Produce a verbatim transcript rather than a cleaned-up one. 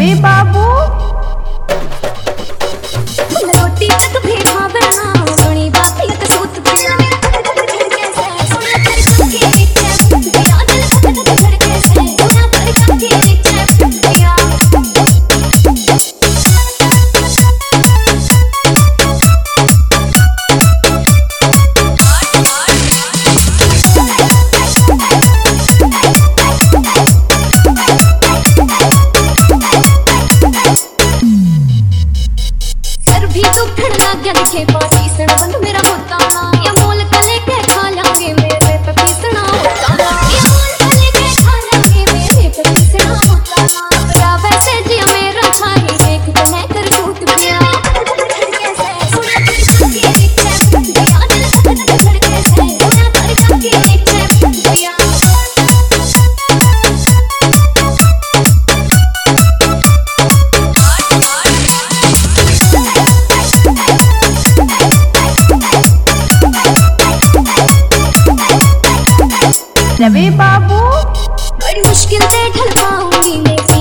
रवि बाबू रोटी तक भी खावे ना बड़ी बात लग सूत पिया सोना कर के नीचे पिया दिल तक धड़के से सोना कर के नीचे पिया भी दुखन लग गया दिखे पासी सण बंद मेरा होता ना ये मोल कले के खा लांगे मेरे पे पीसना होता ना ये मोल कले के खा लांगे मेरे पे पीसना होता ना तेरा वैसे जी मेरा छाई देख तो मैं कर टूट गया कैसे सोना कर के नीचे पिया दिल तक धड़के से सोना कर के नीचे पिया रवि बाबू बड़ी मुश्किल से ढल पाऊंगी मैं